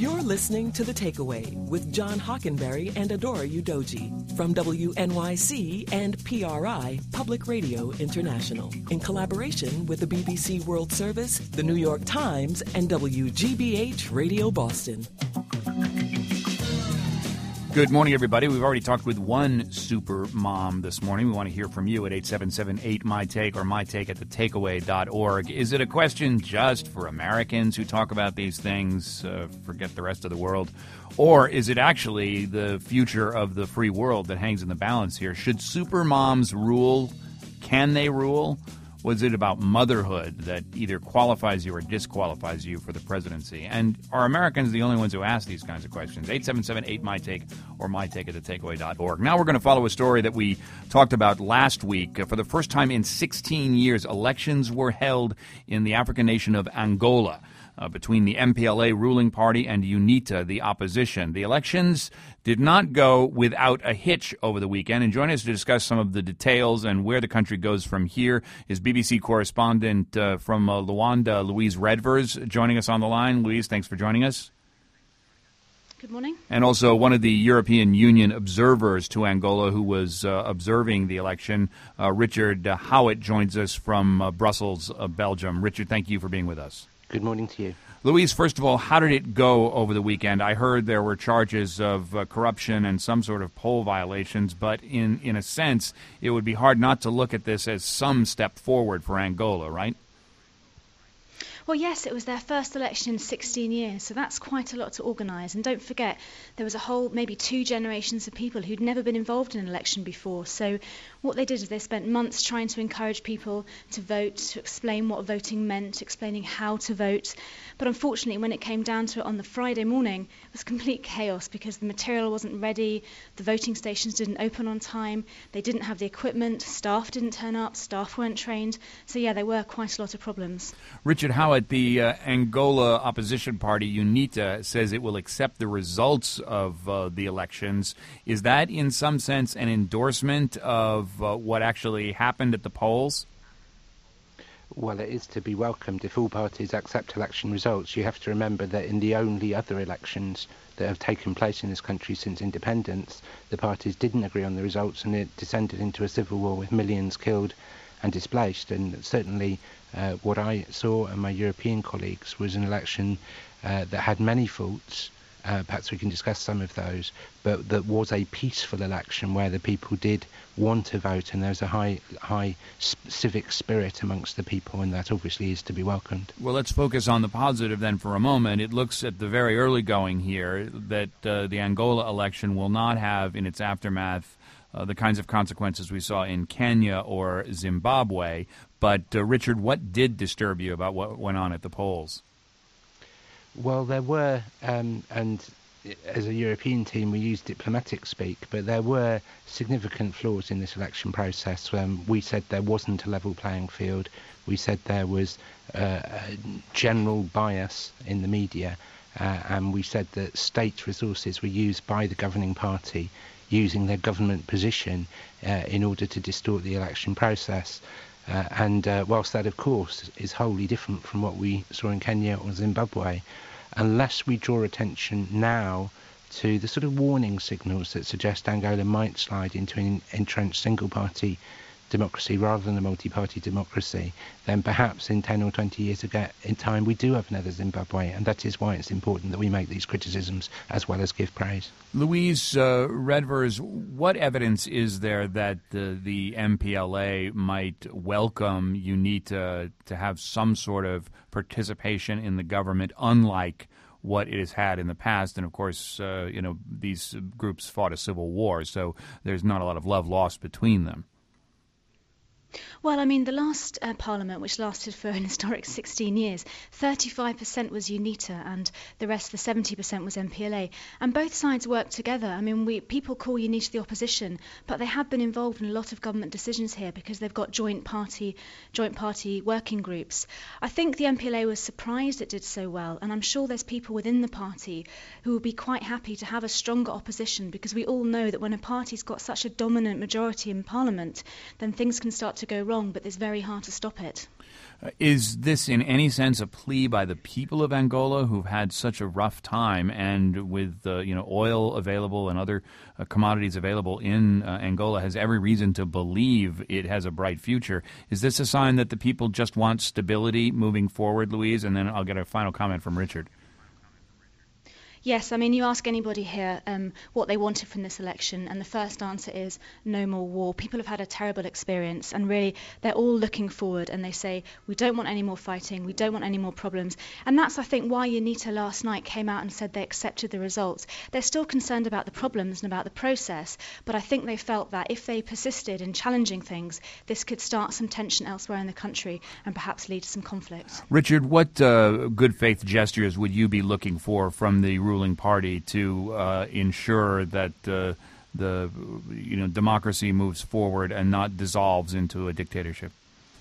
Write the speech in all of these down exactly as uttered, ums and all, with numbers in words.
You're listening to The Takeaway with John Hockenberry and Adora Udoji from W N Y C and P R I, Public Radio International, in collaboration with the B B C World Service, the New York Times, and W G B H Radio Boston. Good morning, everybody. We've already talked with one super mom this morning. We want to hear from you at eight seven seven eight my take or my take at the takeaway dot org. Is it a question just for Americans who talk about these things, uh, forget the rest of the world? Or is it actually the future of the free world that hangs in the balance here? Should super moms rule? Can they rule? Was it about motherhood that either qualifies you or disqualifies you for the presidency? And are Americans the only ones who ask these kinds of questions? eight seven seven eight my take or my take at the takeaway dot org. Now we're going to follow a story that we talked about last week. For the first time in sixteen years, elections were held in the African nation of Angola. Uh, between the M P L A ruling party and UNITA, the opposition. The elections did not go without a hitch over the weekend. And joining us to discuss some of the details and where the country goes from here is B B C correspondent uh, from uh, Luanda, Louise Redvers, joining us on the line. Louise, thanks for joining us. Good morning. And also one of the European Union observers to Angola who was uh, observing the election, uh, Richard uh, Howitt, joins us from uh, Brussels, uh, Belgium. Richard, thank you for being with us. Good morning to you. Louise, first of all, how did it go over the weekend? I heard there were charges of uh, corruption and some sort of poll violations, but in, in a sense, it would be hard not to look at this as some step forward for Angola, right? Well, yes, it was their first election in sixteen years, so that's quite a lot to organise. And don't forget, there was a whole, maybe two generations of people who'd never been involved in an election before. So what they did is they spent months trying to encourage people to vote, to explain what voting meant, explaining how to vote. But unfortunately, when it came down to it on the Friday morning, it was complete chaos because the material wasn't ready, the voting stations didn't open on time, they didn't have the equipment, staff didn't turn up, staff weren't trained. So yeah, there were quite a lot of problems. Richard Howitt, the uh, Angola opposition party, UNITA, says it will accept the results of uh, the elections. Is that in some sense an endorsement of uh, what actually happened at the polls? Well, it is to be welcomed if all parties accept election results. You have to remember that in the only other elections that have taken place in this country since independence, the parties didn't agree on the results and it descended into a civil war with millions killed and displaced. And certainly uh, what I saw and my European colleagues was an election uh, that had many faults. Uh, perhaps we can discuss some of those, but that was a peaceful election where the people did want to vote and there's a high high civic spirit amongst the people, and that obviously is to be welcomed. Well, let's focus on the positive then for a moment. It looks at the very early going here that uh, the Angola election will not have in its aftermath uh, the kinds of consequences we saw in Kenya or Zimbabwe. But, uh, Richard, what did disturb you about what went on at the polls? Well, there were, um, and as a European team we use diplomatic speak, but there were significant flaws in this election process. Um, we said there wasn't a level playing field. We said there was uh, a general bias in the media, uh, and we said that state resources were used by the governing party using their government position uh, in order to distort the election process. Uh, and uh, whilst that, of course, is wholly different from what we saw in Kenya or Zimbabwe, unless we draw attention now to the sort of warning signals that suggest Angola might slide into an entrenched single-party democracy rather than a multi-party democracy, then perhaps in ten or twenty years ago in time we do have another Zimbabwe, and that is why it's important that we make these criticisms as well as give praise. Louise uh, Redvers, what evidence is there that the, the M P L A might welcome UNITA to have some sort of participation in the government, unlike what it has had in the past? And of course, uh, you know, these groups fought a civil war, so there's not a lot of love lost between them. Well, I mean, the last uh, parliament, which lasted for an historic sixteen years, thirty-five percent was UNITA and the rest, the seventy percent, was M P L A. And both sides worked together. I mean, we people call UNITA the opposition, but they have been involved in a lot of government decisions here because they've got joint party joint party working groups. I think the M P L A was surprised it did so well, and I'm sure there's people within the party who will be quite happy to have a stronger opposition, because we all know that when a party's got such a dominant majority in parliament, then things can start to to go wrong, but it's very hard to stop it. Uh, is this in any sense a plea by the people of Angola who've had such a rough time, and with uh, you know oil available and other uh, commodities available in uh, Angola has every reason to believe it has a bright future? Is this a sign that the people just want stability moving forward, Louise? And then I'll get a final comment from Richard. Yes, I mean, you ask anybody here um, what they wanted from this election, and the first answer is no more war. People have had a terrible experience, and really they're all looking forward, and they say, we don't want any more fighting, we don't want any more problems. And that's, I think, why UNITA last night came out and said they accepted the results. They're still concerned about the problems and about the process, but I think they felt that if they persisted in challenging things, this could start some tension elsewhere in the country and perhaps lead to some conflict. Richard, what uh, good faith gestures would you be looking for from the ruling party to uh, ensure that uh, the you know democracy moves forward and not dissolves into a dictatorship?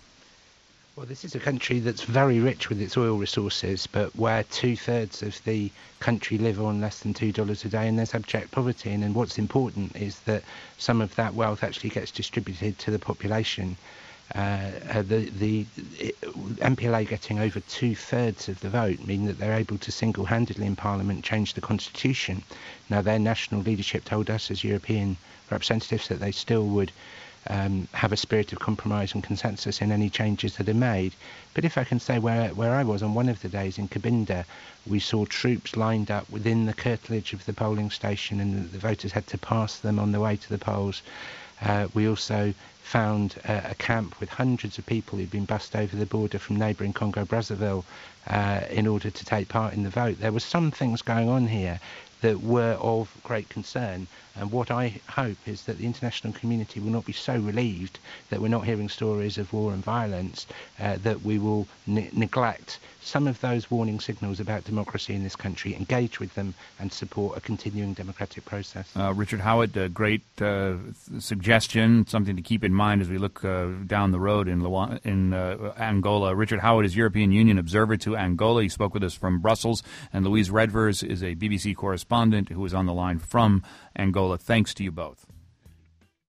Well, this is a country that's very rich with its oil resources, but where two-thirds of the country live on less than two dollars a day, and there's abject poverty. And, and what's important is that some of that wealth actually gets distributed to the population. Uh, uh, the the it, M P L A getting over two-thirds of the vote mean that they're able to single-handedly in Parliament change the constitution. Now, their national leadership told us as European representatives that they still would um, have a spirit of compromise and consensus in any changes that are made. But if I can say where where I was on one of the days in Cabinda, we saw troops lined up within the curtilage of the polling station, and the, the voters had to pass them on the way to the polls. Uh, we also found uh, a camp with hundreds of people who'd been bussed over the border from neighbouring Congo-Brazzaville uh, in order to take part in the vote. There were some things going on here that were of great concern, and what I hope is that the international community will not be so relieved that we're not hearing stories of war and violence, uh, that we will ne- neglect some of those warning signals about democracy in this country, engage with them and support a continuing democratic process. Uh, Richard Howitt, a great uh, suggestion, something to keep in mind as we look uh, down the road in, Lu- in uh, Angola. Richard Howitt is European Union observer to Angola. He spoke with us from Brussels, and Louise Redvers is a B B C correspondent who is on the line from Angola. Thanks to you both.